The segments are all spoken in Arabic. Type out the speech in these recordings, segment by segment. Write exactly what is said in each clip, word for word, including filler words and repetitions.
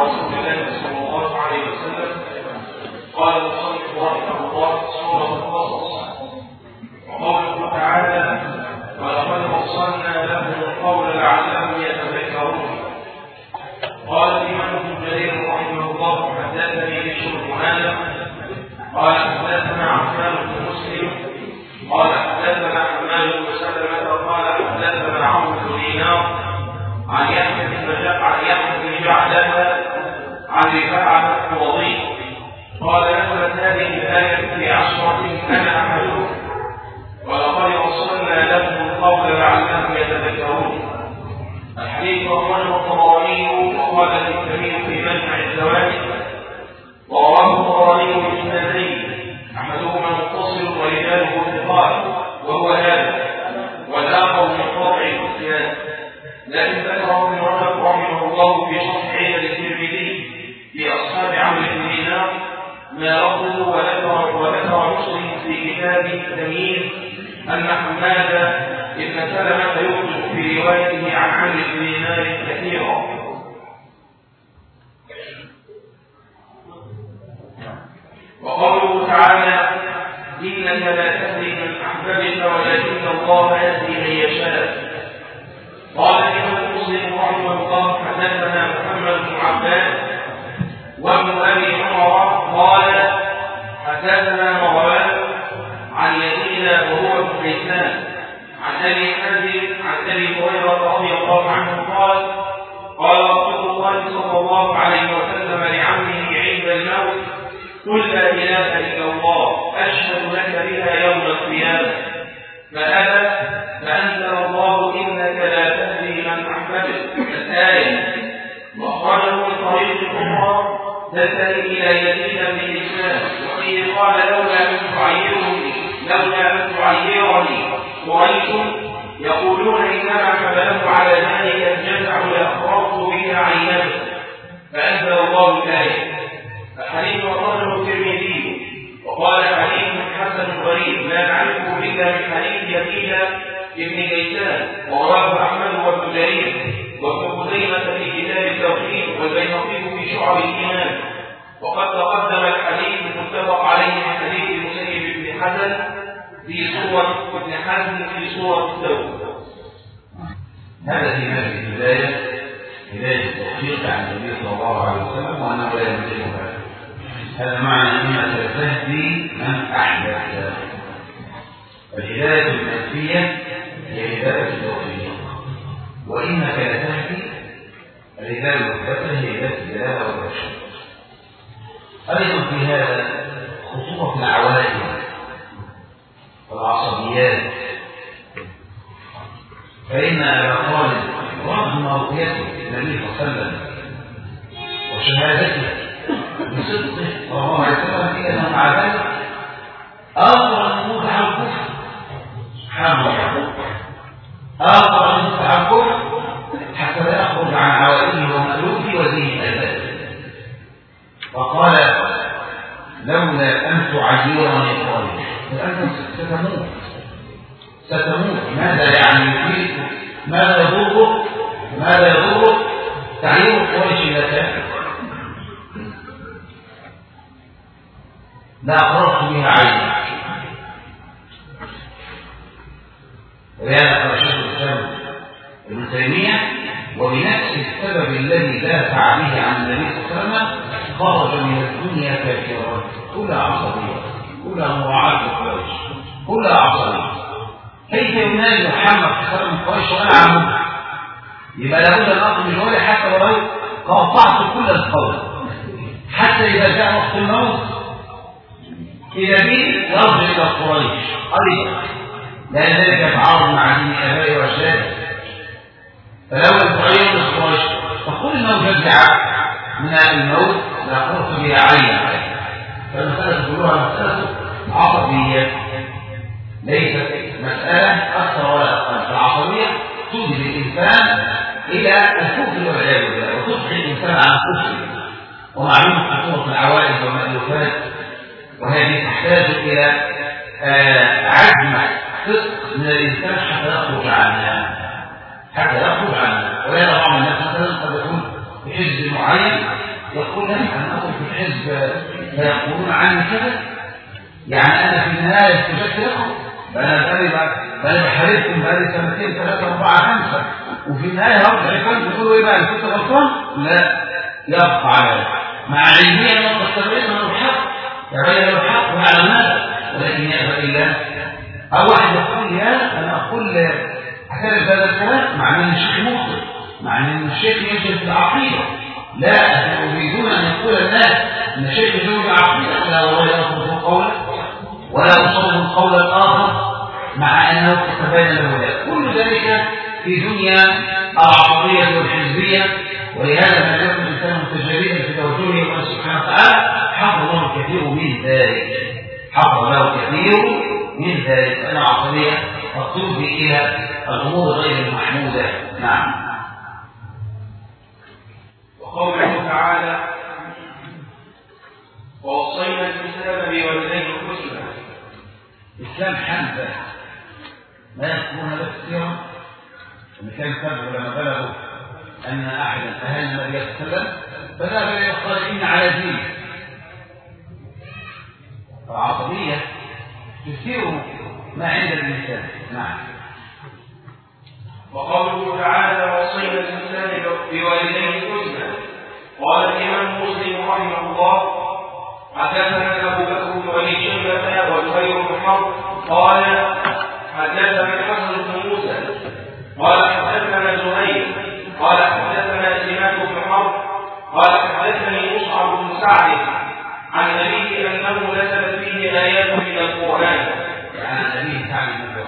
رسول الله صلى الله عليه وسلم. قال المصنف رحمه الله سورة القصص وقوله تعالى ولقد وصلنا لهم القول لعلهم يتذكرون. قال الإمام ابن جرير رحمه الله حدثني بشر بن آدم قال حدثنا عثمان بن مسلم قال حدثنا حماد بن سلمة قال حدثنا عمرو بن دينار عن يحيى بن عن يحيى بن جعلة عن رفاعة القرظي قال نزلت هذه الآية في عشرة أنا أحدهم ولقد وصلنا لهم القول لعلهم يتذكرون. الحديث أخرجه الطبراني وقال الكبير في مجمع الزواج ورواه الطبراني بإسنادين أحدهما متصل ورجاله ثقات وهو هذا والآخر منقطع الإسناد، لكن ذكره ابن رجب رحمه الله في شرح عيد الترمذي في أصحاب عمرو بن دينار ما لفظه وذكر وذكر مسلم في كتاب التمييز أن حماد بن سلمة يخرج في روايته عن عمرو بن دينار كثيرا. وقوله تعالى إنك لا تهدي من أحببت ولكن الله يهدي من يشاء. قال الإمام مسلم رحمه الله حدثنا محمد بن عباس وابن أبي عمر قال حدثنا مروان عن يزيد وهو ابن كيسان عن أبي حازم عن أبي هريرة رضي الله عنه قال قال رسول الله صلى الله عليه وسلم لعمه عند الموت قل لا إله إلا الله أشهد لك بها يوم القيامة فأبى فأنزل الله إنك لا تهدي من أحببت الآية. وأخرجه من طريق أخرى تنتهي إلى يزيد بن الإسلام وفيه قال لولا أن تعيرني لولا أن تعيرني قريش يقولون إنما حمله على ذلك الجزع لأخرجت بها عينه فأنزل الله الآية. الحديث أخرجه الترمذي وقال حديث حسن غريب لا نعرفه إلا من حديث يزيد بن كيسان ورواه أحمد وابن جرير وابن خزيمة في كتاب التوحيد والبيهقي في شعب الإيمان. وقد تقدم الحديث المتفق عليه من حديث المسيب بن حزن في سورة ابن حزم في سورة التوبة. هذا في هذه البداية بداية التوفيق عن النبي صلى الله عليه وسلم وأنه لا يملكها. هذا معنى أنك تهدي من أحدث. الهداية المنفية هي هداية التوفيق وإنك لتهدي. الهداية المثبتة هي هداية الدلالة والرشد. أيضا في هذا خصوصا العوائل والعصبيات فإن أبا طالب رغم رؤيته النبي صلى الله عليه وسلم وشهادته بصدقه صلى الله عليه وسلم إلى مع ذلك أمر الموت عن الكفر سبحان الله أمر الموت عن الكفر حتى لا يخرج عن عوائله ومألوفه ودينه أبدا. وقال لولا أن تعيرني قريش فأنت ستموت ستموت. ماذا يعني يفيد؟ ماذا يضرك؟ ماذا يضرك تعيير قريش لك؟ لا أقررت بها عيني. ولهذا قال شيخ الإسلام ابن تيمية وبنفس السبب الذي دافع به عن النبي صلى الله عليه وسلم خرج من الدنيا كافرا. كلها عصبية كلها مراعاة لقريش كلها عصبية. كيف ينادي محمد صلى الله عليه وسلم قريش وأنا عمه؟ يبقى لابد أن أقم الجوال حتى ولو قاطعت كل القول حتى إذا جاء وقت الموت إذا بي يرجع إلى قريش قريبا لأن ذلك يتعارض مع دين آبائي وأجدادي. فلو تعين قريش فقل إنه جزع من الموت لأقرت بها عينا. فالمسألة كلها مسألة عصبية ليست مسألة أكثر ولا أقل. العصبية تجري الإنسان إلى الكفر والعياذ بالله وتدخل الإنسان على الكفر. ومعلوم خطورة العوائد والمألوفات وهذه تحتاج إلى عزم صدق من الإنسان حتى يخرج عنها حتى يخرج عنها. ولا بعض الناس مثلا قد يكون في حزب معين الحزب فيقولون عني كذا، يعني أنا في النهاية استجبت لكم، فأنا بقالي بقالي بحاربكم بقالي سنتين ثلاثة أربعة خمسة، وفي النهاية هرجع لكم تقولوا إيه بقى؟ كنت غلطان؟ لا، يبقى على مع علمية أنهم تستمرين أنه الحق، يبين له الحق وعلى ماذا؟ ولكن يأبى إلا أو واحد يقول يا أنا أقول أعترف هذا الكلام مع أن الشيخ مخطئ، مع أن الشيخ يجب العقيدة، لا يريدون أن يقول الناس أن الشيخ يجب العقيدة، لا والله لا أصبه قولا ولا أصبه قولا الآخر مع أنه تتبين له ذلك. كل ذلك في دنيا العصبية والحزبية، ولهذا ما يكون الإنسان متجردا في توجهه الله سبحانه وتعالى حفظ له الكثير من ذلك، حفظ له الكثير من ذلك، أن العصبية تقود إلى الأمور غير المحمودة. نعم. وقوله تعالى ووصينا الإنسان بوالديه حسنا. الإسلام حمزة لا يذكرون له كثيرا، المثال سبب لما بلغوا أن أحدا أهل النبي صلى الله عليه وسلم فذهب إلى الخارجين على دين العصبية تثير ما عند الإنسان. نعم. وقوله تعالى وصينا الإنسان بوالديه حسنا. قال الإمام مسلم رحمه الله حدثنا أبو بكر بن أبي شيبة وزهير بن حرب قال حدثنا الحسن بن موسى قال حدثنا زهير قال حدثنا سماك بن حرب قال حدثني مصعب بن سعد عن أبيه أنه نزلت فيه آيات من القرآن. عن أبيه سعد بن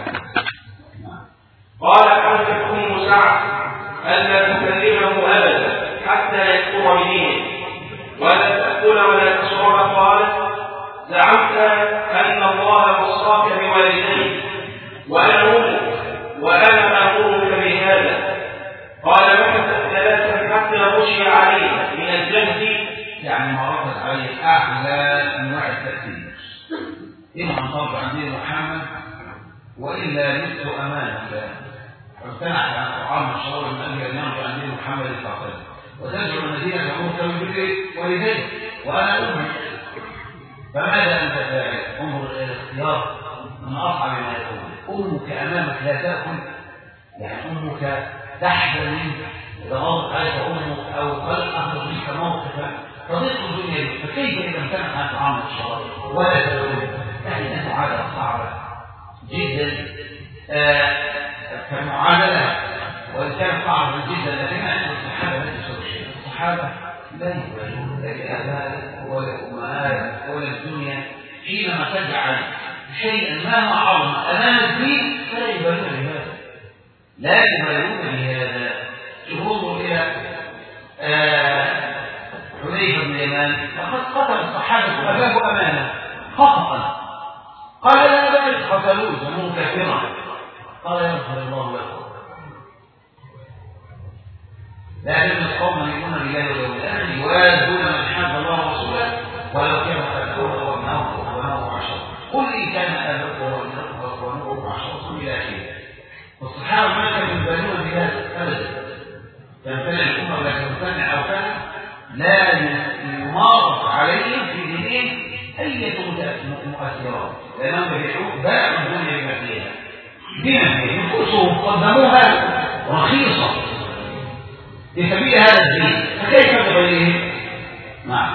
قال حدثت أم سعد ألا تكلمه أبدا حتى يكفر بدينه ولا تأكل ولا تشرب. قال زعمت أن الله وصاك بوالديك وأنا أمك وأنا أمرك بهذا. قال مكثت ثلاثا حتى غشي عليه من الجهد، يعني مرت عليه أعلى أنواع التأثير، إما أن ترجع عن دين محمد وإلا مثل أمانة امتنع عن طعام الشراب من أجل أن يرجع عن دين محمد صلى الله عليه وسلم وترجع المدينة تموت بذكر والديه وأنا أمك. فماذا أنت فاعل؟ انظر إلى الاختيار من أصعب ما يكون. أمك أمامك لا تأكل، يعني أمك تحزن منك إذا غضبت عليك أمك أو قد أخذ منك موقفا تضيق الدنيا، فكيف إذا امتنع عن طعام الشراب ولا تأكل؟ يعني أنه عادة صعبة جدا آه كمعادلة، وإن كان صعبا جدا لكن عند الصحابة لا تسوي شيء. الصحابة لا يبالون لا بآبائك ولا أمهاتك ولا الدنيا، حينما تجعل شيئا ما عظم أمام الدين فلا يبالون بهذا، لا يبالون بهذا. انظروا إلى حذيفة بن اليمان فقد قتل الصحابة أباه أمانة خطأ، قال لا بأس قتلوه زموه كثيرا، قال يغفر الله لكم. لكن القوم يؤمنون بالله واليوم الآخر يوادون من حد الله ورسوله ولو كانوا أبناؤهم وأبناؤهم وأبناؤهم عشرة، قل إن كان آباؤكم وأبناؤكم عشرة إلى آخره. والصحابة ما كانوا يبالون بهذا أبدا، تمتنع الأمة ولا تمتنع أو كان لا يمارس عليهم في دينهم أي مؤثرات، لأنهم يبيعون باع الدنيا بما فيها دينهم نفوسهم قدموها رخيصة في سبيل هذا الدين، فكيف بغيرهم؟ نعم.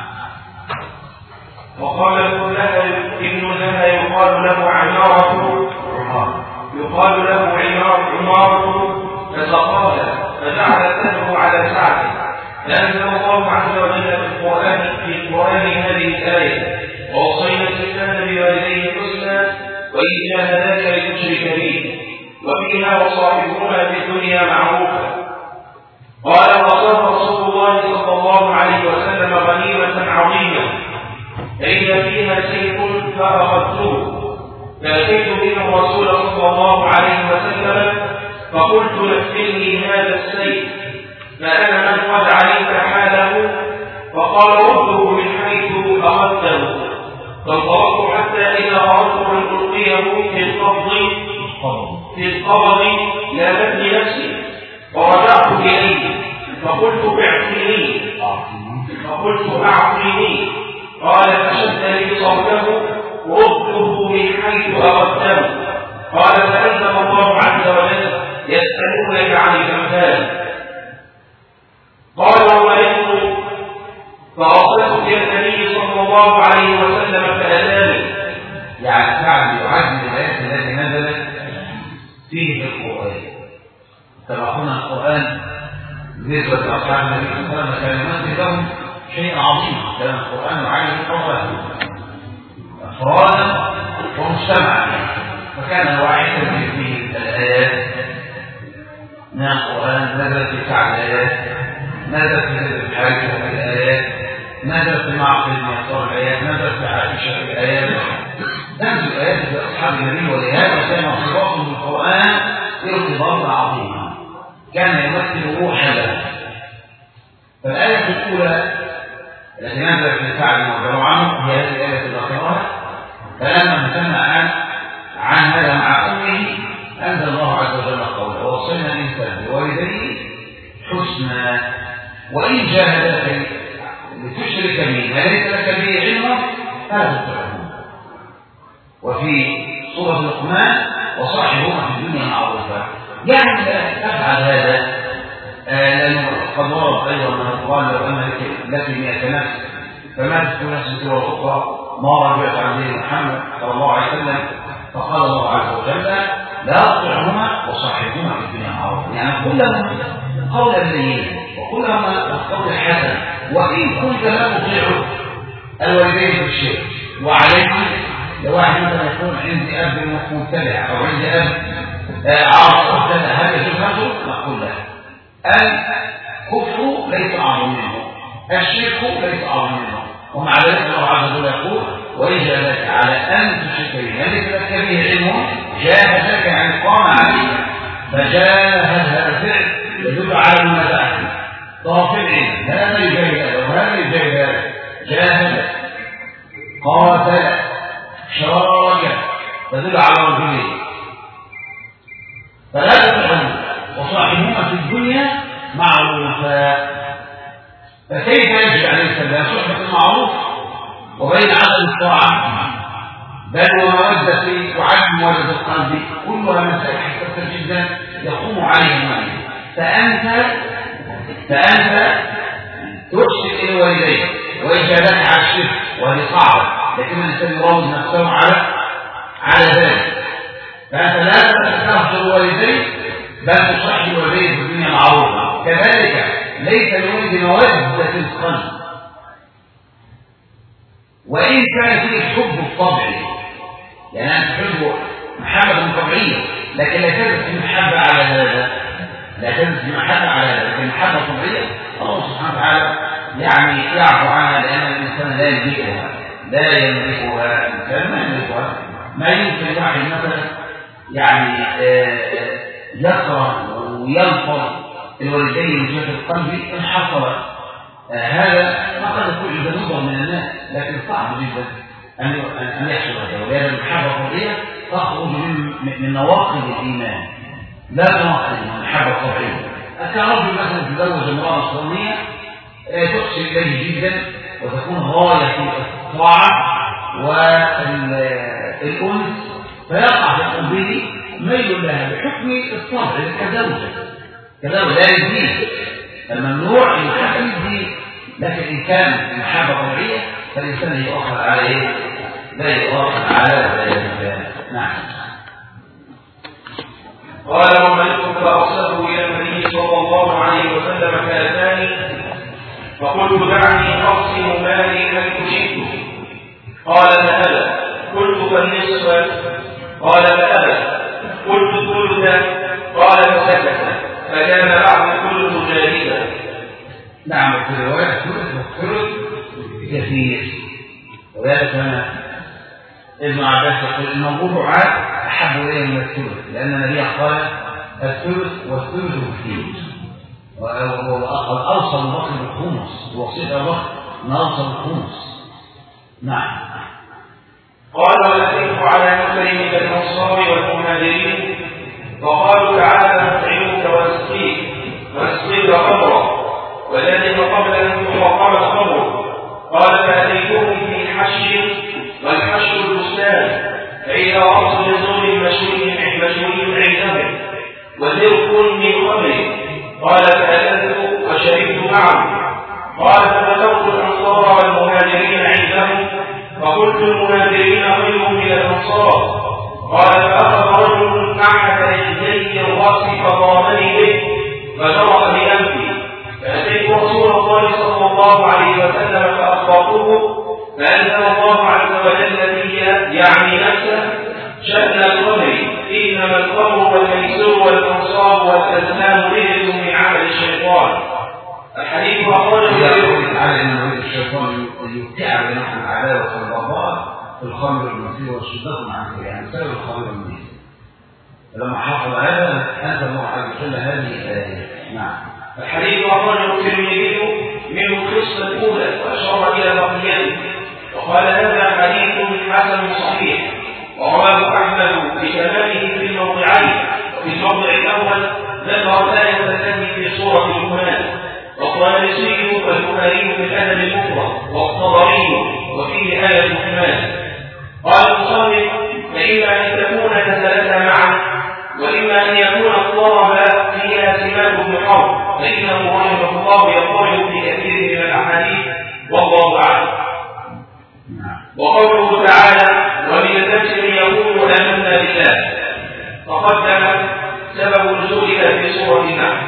وقال ابن لها يقال له عمارة يقال له عمارة فسقط فجعل سهمه على سعد، فأنزل الله عز وجل في القرآن في القرآن هذه الآية ووصينا الإنسان بوالديه حسنا وإن جاهداك لتشرك به وفيها وصاحبهما في الدنيا معروفا. قال وصف رسول الله صلى الله عليه وسلم غنيمة عظيمة فإن فيها سيف فأخذته فأتيت به الرسول صلى الله عليه وسلم فقلت نفلني هذا السيف فأنا من قد علمت حاله، فقال رده من حيث أخذته. فانطلقت حتى إذا أردت أن ألقيه في القبض في القبض لامتني نفسي ورجعت إليه فقلت اعطيني فقلت أعطيني قال فشد لي صوته ورده من حيث أردته. قال فأنزل الله عز وجل يسألونك عن الأمثال. قال ومرضت فأصبت إلى النبي صلى الله عليه وسلم فأتاني. يعني سعد يعد الآيات التي نزلت فيه القرآن. تبعنا القرآن بالنسبة لأصحاب النبي صلى الله عليه وسلم كان يمثل لهم شيء عظيم. كان القرآن يعلم القرآن أفرادا ومجتمعا، فكان واحدا فيه الآيات من القرآن نزلت في سعد الآيات، نزلت في نزل الحاج الآيات، نزلت في معقل الميسر الآيات، نزلت في عائشة الآيات. تنزل الآيات في أصحاب النبي، ولهذا كان ارتباطهم بالقرآن ارتباطا عظيما، كان يمثل روحا له. فالآية الأولى التي نزلت في سعد رضي الله عنه هي هذه الآية الأخيرة. فلما امتنع عن عن هذا مع أمه أنزل الله عز وجل قوله ووصينا الإنسان بوالديه حسنا وإن جاهداك لتشرك بي ما ليس لك به علم فلا تطعهما. وفي سورة لقمان وصاحبهما في الدنيا معروفا، يعني لا تفعل هذا لأنه قد ورد أيضا من القرآن لو أن لك مئة نفس فما تكون نفس سوى الأخرى ما رجعت عن دين محمد صلى الله عليه وسلم. فقال الله عز وجل لا تطعهما وصاحبهما في الدنيا معروفا، يعني كلهما قولا لينا وكلهما القول الحسن. وإن كنت لا تطيع الوالدين في الشيء وعليك لو واحد مثلا يكون عندي أب مبتدع أو عندي أب عاصر مبتدع هل يجوز هذا؟ نقول له الكفر ليس أعظم منه، الشرك ليس أعظم منه، ومع ذلك الله عز وجل يقول وإن جاهداك على أن تشرك به ما ليس لك به علم جاهداك يعني قام عليك. فجاهد هذا الفعل يدل على المتعة طرف العلم، هذا يجاهد هذا وهذا يجاهد هذا. جاهد قاتل شارك تدل على رجلين. فلا تطعهما وصاحبهما في الدنيا معروفا. فكيف يجب عليه السلام صحبة المعروف وبين عدم الطاعة بل ومودة وعدم مودة القلب كلها مسائل حساسة جدا يقوم عليها المعنى. فأنت فأنت ترشد إلى والديك وإن جاهداك على الشرك وهذه صعبة، لكن الإنسان يروض نفسه على على ذلك. فأنت لا تستهجر والديك بل تصحي والديك في الدنيا معروفة. كذلك ليس لولد مودة القلب وإن كان فيه حب الطبعي، يعني أنت تحب محبة طبيعية لكن لا تجد في محبة على هذا، لا تجد في محبة على هذا، لكن محبة طبيعية الله سبحانه وتعالى يعني يعفو عنها لأن الإنسان لا يملكها لا يملكها الإنسان ما يملكها. ما يمكن واحد مثلا يعني يكره وينفر الوالدين من جهة القلب إن حصل هذا فقد يكون إذا نظر من الناس، لكن صعب جدا أن أن يحصل هذا. ولهذا المحبة الطبيعية تخرج من من نواقض الإيمان لا تناقض من المحبة الطبيعية. كرجل مثلا تزوج امرأة نصرانية تحسن إليه جدا وتكون غاية في الطاعة والأنس فيقع في قلبه ميل لها بحكم الطبع كزوجة كذلك لا يزيد الممنوع المحبة يزيد، لكن إن كان المحبة طبيعية فالإنسان يؤخذ عليه لا يؤخذ على ذلك. نعم. قال وملك فأرسله إلى النبي صلى الله عليه وسلم كاتاني فقلت دعني أقسم مالي حيث شئت. قال فأبى. قلت فالنصف. قال فأبى. قلت الثلث. قال فسكت فكان بعد كل جاهدا. نعم. في الرواية الثلث والثلث كثير، وذلك أنا ابن عباس يقول إن الربع أحب إليه من الثلث لأن النبي قال الثلث والثلث كثير، وأوصل الوقت بالخمس ووصية الوقت ما أوصل الخمس. نعم. قال ولكنت على مسلم كالأنصار والمهاجرين فقالوا تعالى نطعمك ونسقيك ونسقيك خمرا وذلك قبل أن تحرم الخمر. قال فأتيتهم في حش والحش البستان، فإذا رأس لزوم مشوي مشوي عندهم وزرق من خمر. قال فأكلت وشربت معه. قال فذكرت الأنصار والمهاجرين عندهم فقلت المهاجرين خير من الأنصار. قال فأخذ رجل نعمة يدي الرأس فضربني به فجرح بأنفي، فأتيت رسول الله صلى الله عليه وسلم فأخبرته، فأنزل الله عز وجل في يعني نفسه شأن الخمر، إنما الخمر والميسر والأنصاب والأزلام رجل من عمل الشيطان. الحديث أخرجه تعالى أن الشيطان يبتع بنحو العداوة والبغضاء في الخمر والميسر والشدة عنه، يعني سبب الخمر والميسر. لما حصل هذا أنت الله عز وجل هذه الآية. نعم. الحديث أخرجه الترمذي من القصة الأولى وأشار إلى بقيته وقال هذا حديث حسن صحيح، ورواه أحمد بكماله في الموضعين. وفي الموضع الأول ذكر الآية التي في سورة لقمان، والطيالسي والبخاري في الأدب المفرد والطبري وفيه آية لقمان. قال المصنف فإما أن تكون نزلتا معا وإما أن يكون الضرب فيها سمات بن حرب، فإنه رحمه الله يقول في كثير من الأحاديث والله أعلم. وقوله تعالى ومن الناس من يقول آمنا بالله، تقدم سبب نزولها في سورة النحل.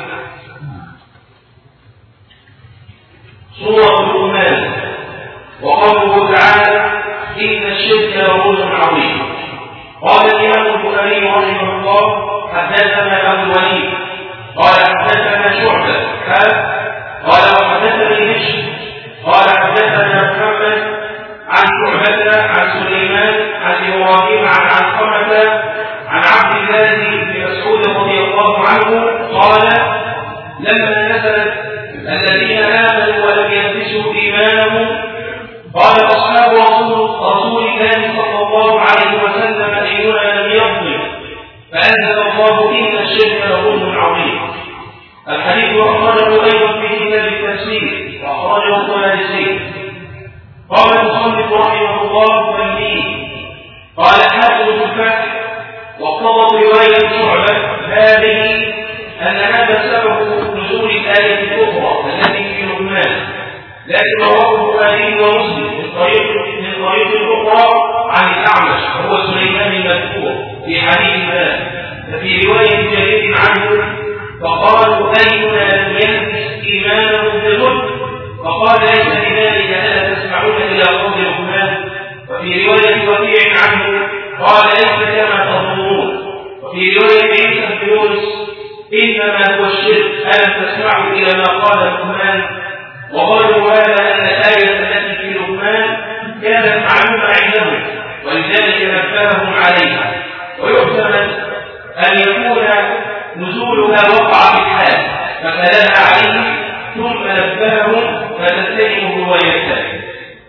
سورة الرحمن. وقوله تعالى إن الشرك لظلم عظيم. قال الإمام البخاري رحمه الله حدثنا أبو الوليد قال حدثنا شعبة قال وحدثني بشر قال حدثنا محمد عن شعبة عن سليمان عن إبراهيم عن علقمة عن عبد الله بن مسعود رضي الله عنه قال لما نزلت الذين آمنوا ولم يلبسوا إيمانهم قال أصحاب رسول, رسول الله صلى الله عليه وسلم أينا لم يظلم، فأنزل الله إن الشرك لظلم عظيم. الحديث أخرجه أيضا في كتاب التفسير وأخرجه الطيالسي. قال المصنف رحمه الله تنبيه. قال حافظ الفتح واقتضت رواية شعبة هذه أن هذا سبب نزول الآية الأخرى التي في لقمان، لكن رواه البخاري ومسلم من طريق من طريق أخرى عن الأعمش وهو سليمان المذكور في حديث ذلك، ففي رواية جرير عنه فقالوا أينا لم يلبس إيمانه بالظلم، فقال ليس لذلك ألا تسمعون إلى قول لقمان. وفي رواية وكيع عنه قال ليس كما تظنون. وفي رواية عيسى بن يونس إنما هو الشرك ألم تسمعوا إلى ما قال لقمان. وقالوا هذا أن الآية التي في لقمان كانت معلومة عندهم ولذلك نبههم عليها، ويحتمل أن يكون نزولها وقع في الحال فتلاها عليه ثم نبههم فتتهم روايتان.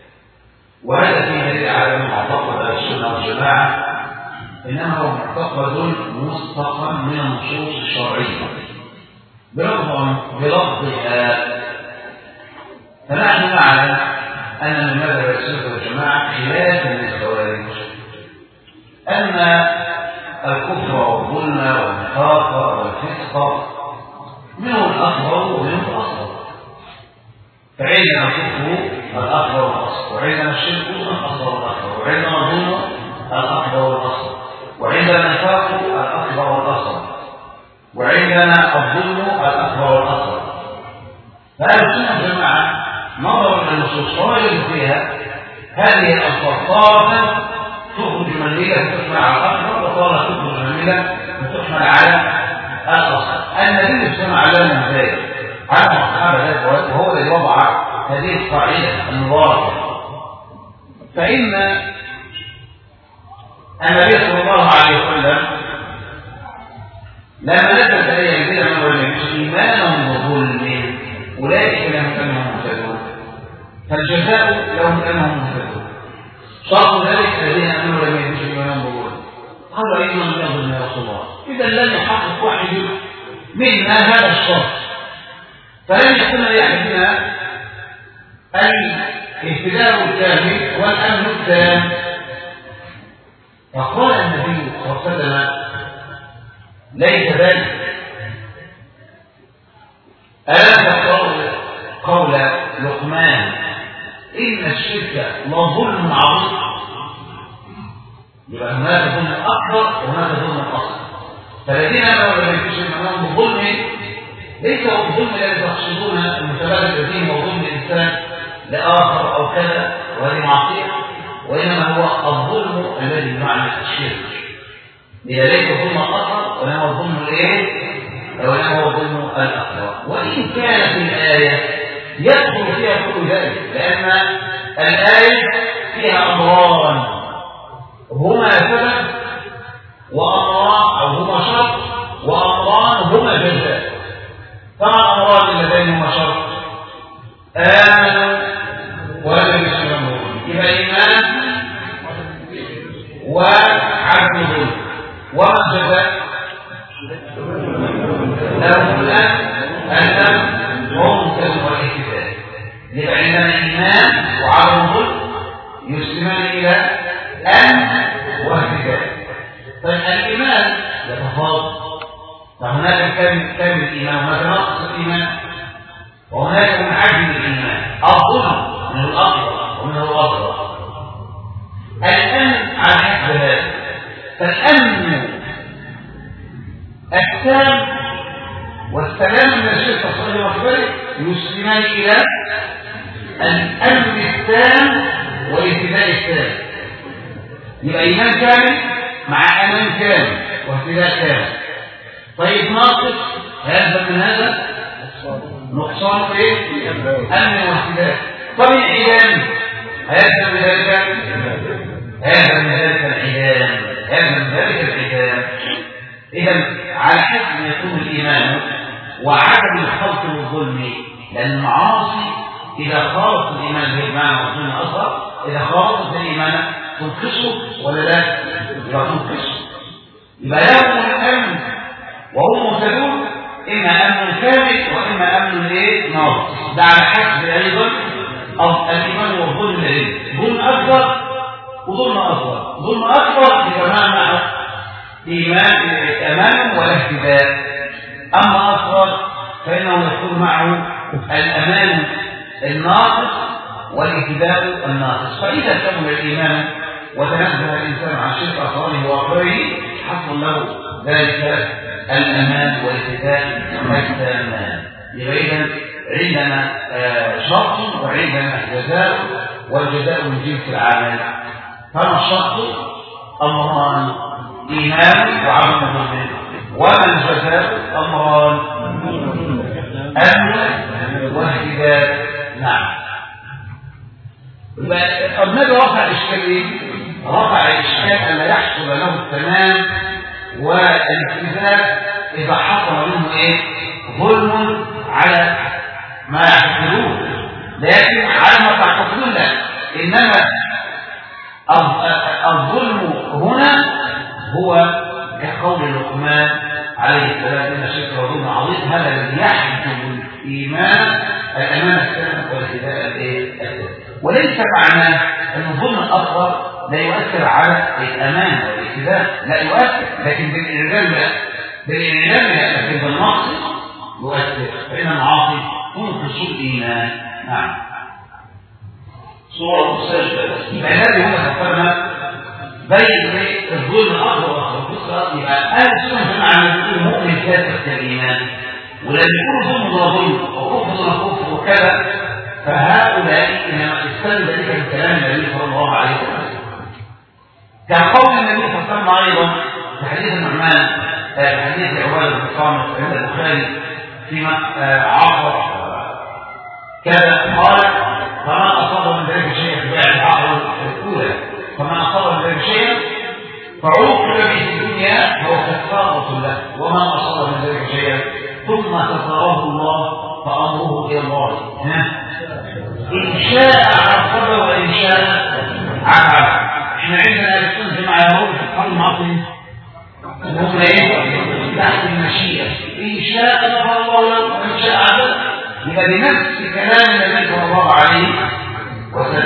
وهذا في دليل على معتقد اهل السنه والجماعه انما هو معتقد مستقى من النصوص الشرعيه بلفظ بلفظها. فنحن نعلم ان من مذهب السنه والجماعه خلافا للخوارج ان الكفر والظلم والنفاق والفسق منه الاكبر ومنه الاصغر، فعندنا الكفر الأكبر والأصغر، وعندنا الشرك الأصغر والأكبر، وعندنا الظلم الأكبر والأصغر، وعندنا النفاق الأكبر والأصغر، وعندنا الظلم الأكبر والأصغر. فأهل السنة والجماعة نظروا إلى النصوص ووجدوا فيها هذه الألفاظ طارة تخرج منزلة تحمل على الأكبر وطارة تخرج منزلة تحمل على الأصغر. النبي صلى الله عليه وسلم علمنا ذلك على الصحابة ذلك، وهو الذي وضع هذه القاعدة المباركة. فإن النبي صلى الله عليه وسلم لما نزل عليه الذين من ولم إيمانهم وظلم أولئك لهم أنهم مهتدون، فالجزاء لهم أنهم مهتدون. شرط ذلك الذين آمنوا ولم يلبسوا إيمانهم وظلم. قالوا أيضا من يظلم يا رسول الله؟ إذا لن يحقق واحد منا هذا الشرط، فلن يكون لأحدنا أن اهتداء الكامل والأمن التام. فقال النبي صلى الله عليه وسلم ليس ذلك. ألا تقرأوا قول لقمان إن الشرك لظلم عظيم. يبقى هناك ظلم أكبر وهناك ظلم أصغر. فالذين أمروا لم يكشف أمامهم بظلم ليس هو الظلم الذي تقصدون المتبادل الذين هو ظلم الإنسان لآخر أو كذا وهذه معصية، وإنما هو الظلم الذي بمعنى الشرك. إذا ليس ظلم أصغر وإنما هو الظلم الإيه؟ وإنما هو الظلم الأكبر. وإن كانت الآية يدخل فيها كل ذلك، لأن الآية فيها أمران هما سبب وأمران أو هما شرط وأمران هما جزاء. فما الأمران اللذين هما شرط؟ آمنوا ولم يسلموا، يبقى إيمان وعدم ظلم. وما الجزاء؟ لهم الأمن ممتد والاهتداء. يبقى عندنا إيمان وعدم ظلم يسلمان إلى أمن واهتداء. طيب الإيمان يتفاضل، فهناك كامل كامل الإيمان وهناك نقص الإيمان وهناك منعدم الإيمان. الظلم من الأكبر ومن الأصغر. الأمن على حسب هذا، فالأمن التام والسلام من الشرك الصغير والكبير يسلمان إلى الأمن التام والاهتداء التام. يبقى إيمان كامل مع أمان كامل واهتداء كامل. طيب ناقص هذا من هذا نقصان ايه؟ أمن واهتداء. طب العيان هذا من ذلك هذا من ذلك العيان هذا من ذلك العيان. إذا على حسب ما يكون الإيمان وعدم الخلط والظلم، لأن المعاصي إذا خالط الإيمان بالإيمان والظلم أصغر، إذا خالطت الإيمان تنقصه ولا لا؟ يبقى تنقصه. يبقى لهم الأمن وهم مهتدون، إما أمن كامل وإما أمن إيه؟ ناقص. ده على حسب أيضا الإيمان والظلم الذي ظلم أكبر وظلم أصغر. ظلم أكبر بجماعة مع إيمان أمان ولا اهتداء. أما أصغر فإنه يكون معه الأمان الناقص والاهتداء الناقص. فإذا كمل الإيمان وتنزه الإنسان عن شرك أصغره وأكبره حصل له ذلك الأمان والاهتداء التامان. إذا عندنا شرط وعندنا جزاء، والجزاء من جنس العمل. فما الشرط؟ أمران إيمان وعدم ظلم. وما الجزاء؟ أمران أمن واهتداء. نعم. النبي رفع إشكالين. رفع الإشكال أن لا يحصل له التمام والاهتداء إذا حصل منه إيه؟ ظلم على ما يعتقدون، لكن على ما تعتقدون لا. إنما الظلم هنا هو كقول لقمان عليه السلام إن الشرك لظلم عظيم. هذا الذي يحجب الإيمان الأمان التام والاهتداء التام. وليس معناه أن الظلم الأكبر لا يؤثر على الأمان والاهتداء، لا يؤثر، لكن بالإعلام لا، بالإعلام لا، لكن بالنقص يؤثر. فإن المعاصي تنقص الإيمان. نعم. صورة السجدة. يبقى الذي هنا فكرنا بين الظلم الأكبر والأصغر. يبقى أهل السنة جماعة يقول مؤمن كافر كالإيمان، ولما يكون ظلم ظلم وكفر كفر وكذا، فهؤلاء إنما استند ذلك الكلام النبي صلى الله عليه وسلم. كقول النبي صلى الله عليه وسلم أيضا في حديث النعمان، في حديث عبادة بن الصامت عند البخاري فيما عاصر كذا، قال فما أصاب من ذلك شيئا في بيع العقل الأولى، فما أصاب من ذلك شيئا فعوقب به في الدنيا فهو كفارة له، وما أصاب من ذلك شيئا ثم كفره الله فأمره إلى الله. إن شاء عقبه وإن شاء عفا. إحنا عندنا السنة مع يهود في القرن الماضي هم إيه؟ تحت المشيئة. إن شاء غفر الله له وإن شاء عفا. يبقى بنفس كلام النبي صلى الله عليه وسلم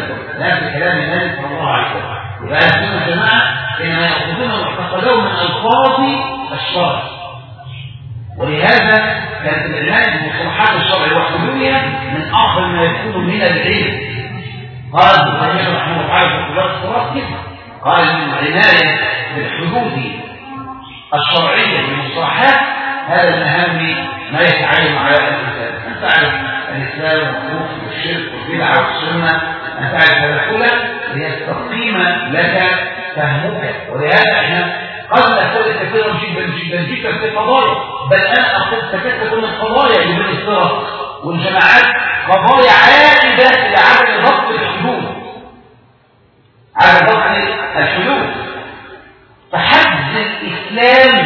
من العلم. قال ابن تيمية رحمه الله تعالى في كتاب الصلاة كده، قال من العناية بالحدود الشرعية بالمصطلحات هذا من أهم ما يتعين على الإنسان. أن تعرف الإسلام والكفر والشرك والبدعة والسنة، أن تعرف هذا كله ليستقيم لك فهمك. ولهذا احنا قد نقول كثيرا جدا جدا جدا في القضايا، بل أنا أقول تكاد تكون القضايا اللي بين الفرق والجماعات قضايا عائدة إلى عدم ضبط الحدود، عدم ضبط الحدود. فحد الإسلام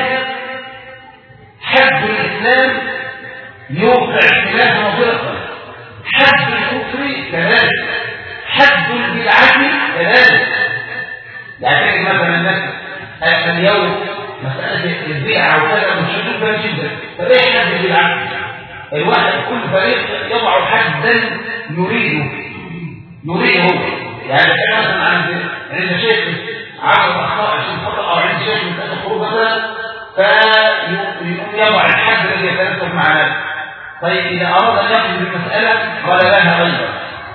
حد الإسلام يوقع اختلاف مطلقا، حد الكفر كذلك، حد البدعة كذلك. يعني مثلا الناس اليوم مسألة البدعة وكذا مشدودة جدا، فليه حد البدعة؟ الواحد كل فريق يضع حدا يريده يريده هو. يعني كان مثلا عند عند شيخ عشر أخطاء عشرين خطأ، أو عند شيخ من ثلاث خروج مثلا، فيضع الحد الذي يتناسب مع ذلك. طيب إذا أراد أن يقضي بالمسألة قال لها أيضا،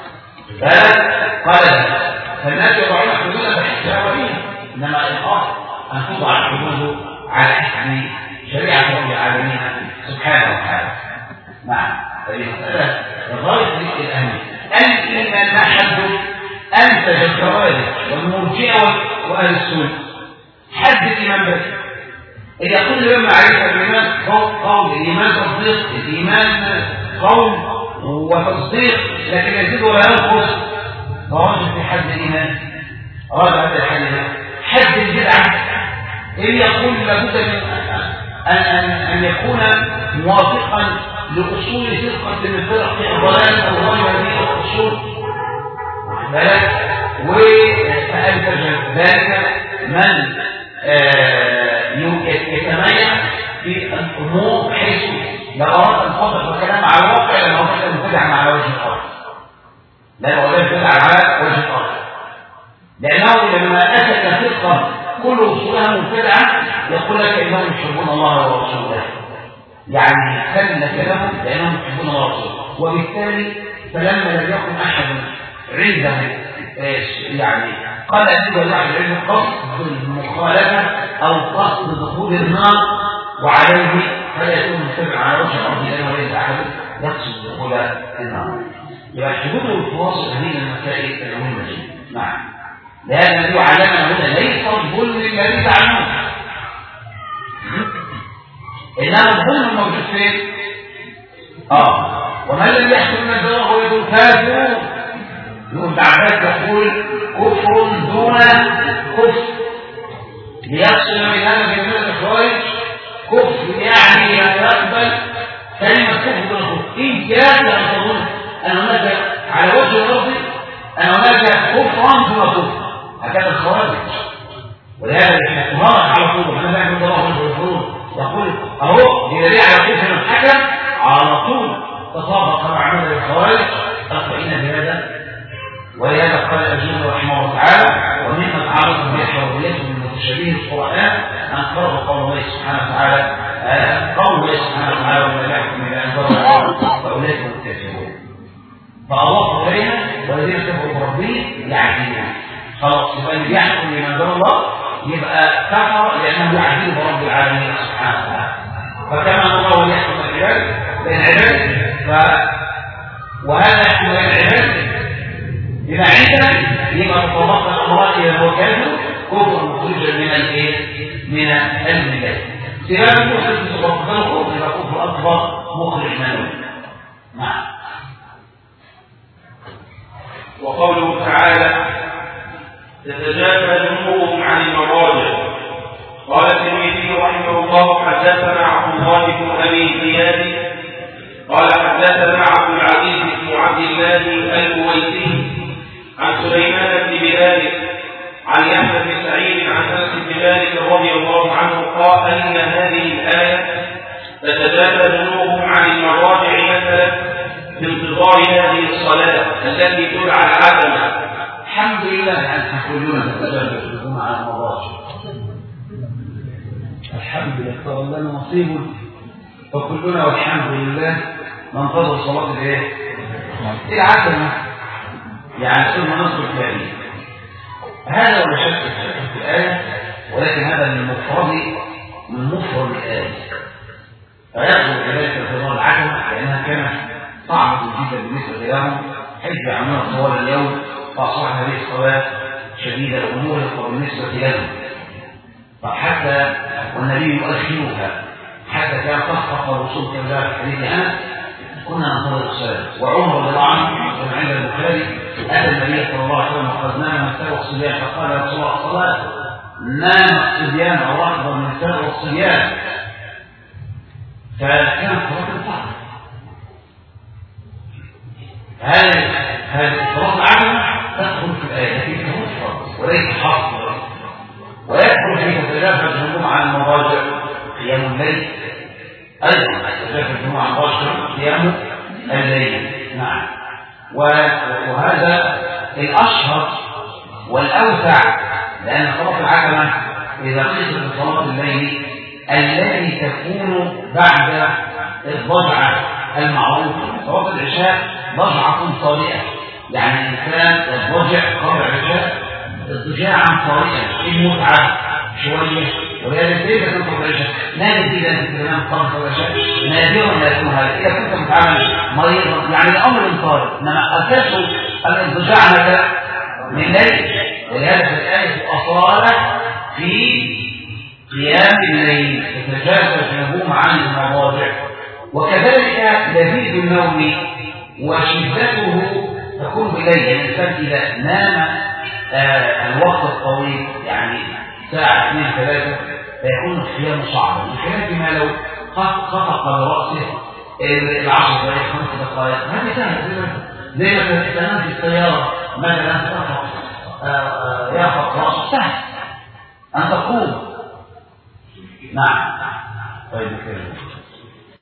قال لها، فالناس يضعون حدودا بحسب هوائهم، إنما الأصل أن توضع الحدود على حسب شريعة رب العالمين سبحانه وتعالى. نعم، هذه مسألة غاية الأهمية. الإيمان ما حده أنتج الكوارث والمرجئة وأهل السنة. حد الإيمان بس. إذا كل يوم معرفة الإيمان قول، الإيمان تصديق، الإيمان قول وتصديق، لكن يزيد ولا ينقص، فواجب في حد الإيمان. أراد هذا الحد حد البدعة، إن يقول لابد من أن, أن, أن يكون موافقا لأصول فرقة من فرق الضلال أو غير هذه الأصول، وفأنتج ذلك من يتميز في الأمور بحيث لو أردت أن تطبق الكلام على الواقع لما أردت أن تدعم على وجه الأرض، لا أردت أن تدعم على وجه الأرض، لأنه لما أتت فرقة كل أصولها مبتدعة يقول لك إنهم يحبون الله ورسوله، يعني سلك لهم لأنهم يحبون الله ورسوله. وبالتالي فلما لم يكن أحد عنده يعني قال أنه الواحد عنده قصد المخالفة أو قصد دخول النار وعليه فلا يكون متبع على وجه الأرض، لأنه ليس أحد يقصد دخول النار. يبقى الحدود والفواصل هذه المسائل المهمة جدا. نعم، لأن الذي علمنا هنا ليس الظلم الذي تعلمه، إنما الظلم الموجود فين؟ آه ومن لم يحكم من الزواج ويقول كافر، يقول تعبات يقول كفر دون كفر، ليفصل من هذا جميع الإخوارج كفر، يعني يقبل كلمة كفر دون كفر. إن كان أن تظن أن هناك على وجه الأرض أن هناك كفرا دون كفر، هكذا الخوارج. ولهذا الحكمار على طول وحنا نعمل الله عنه الفروض يقول اهو دي دليل على كفر الحكم، على طول تطابق مع عمل الخوارج أخطئنا بهذا. ولهذا قال الأجل رحمه الله تعالى: ومما تعرض به حريته من متشابه القرآن أن قرأ قول الله سبحانه وتعالى قول الله سبحانه وتعالى: ولا يحكم إلى أن ضرر فأولئك هم الكافرون. فأضاف إليها والذين كفروا بربهم يعدلون. خلاص يبقى اللي يحكم لمن دون الله يبقى كفر لأنه يعدل برب العالمين سبحانه وتعالى. فكما الله يحكم العباد بين عباده ف وهذا يحكم بين العباد بما عندنا يبقى تطابق الأمران إلى هو كافر كفر مخرجا من الايه؟ من الملة. سبب المخرج تطابق الكفر يبقى كفر أكبر مخرج منه. نعم. وقوله تعالى: تتجافى جنوبهم عن المضاجع. قال الترمذي رحمه الله: حدثنا عبد الله بن ابي زياد قال حدثنا عبد العزيز بن عبد الله الكويتي عن سليمان بن بلال عن يحيى بن سعيد عن انس بن مالك رضي الله عنه قال ان هذه الايه تتجافى جنوبهم عن المضاجع مثلا بانتظار هذه الصلاه التي تدعى العتمه. الحمد لله أن تقولون تتجافى على المضاجع. الحمد لله صار لنا نصيب، فكلنا والحمد لله ننتظر صلاة الايه؟ ايه العتمة؟ يعني ثم نصب التاريخ. هذا ولا شك في الآية، ولكن هذا من المفرد من مفرد الآية، فيأخذ كذلك انتظار العتمة لأنها كانت صعبة جدا بالنسبة لهم، حيث يعملون طوال اليوم فأصبح هذه الصلاة شديدة الأمور بالنسبة لهم، فحتى والنبي يؤخرها حتى كان تخطف الرسول كما في حديث أنس كنا ننتظر الصلاة. وعمر رضي الله عنه كما عند البخاري أتى النبي صلى الله عليه وسلم وقد نام من سبع الصبيان فقال يا رسول الله الصلاة، نام الصبيان أو أكبر من سبع الصبيان، فكانت صلاة صعبة. هذه هذه الصلاة العامة تدخل في الآية لكن تفرد وليس حصر، ويدخل في تتجافى الجنوب عن المضاجع قيام الليل، أيضا تتجافى الجنوب عن المضاجع قيام الليل. نعم. وهذا الأشهر والأوسع، لأن صلاة العتمة إذا قيست بصلاة الليل التي تكون بعد الضجعة المعروفة. صلاة العشاء ضجعة طارئة، يعني الإنسان يضجع قبل العشاء اضطجاعا طارئا المتعة شوية، ولذلك كيف تنصر العشاء؟ نادر جدا أن تنام قبل العشاء، نادرا ما يكون هذا إذا كنت متعامل مريضا، يعني أمر طارئ، إنما أساس الاضطجاع متى؟ من الليل. ولهذا في الآية أصالة في قيام الليل تتجافى الجنوب عن المضاجع، وكذلك لذيذ النوم وشدته تكون بالليل. الإنسان إذا نام آه الوقت الطويل يعني ساعة اثنين ثلاثة فيكون القيام صعبا، بخلاف ما لو خفق برأسه العشر دقائق خمس دقائق هذه سهلة، زي ما تنام في السيارة مثلا تخفق يخفق رأسه سهل أن تقوم. نعم. طيب كده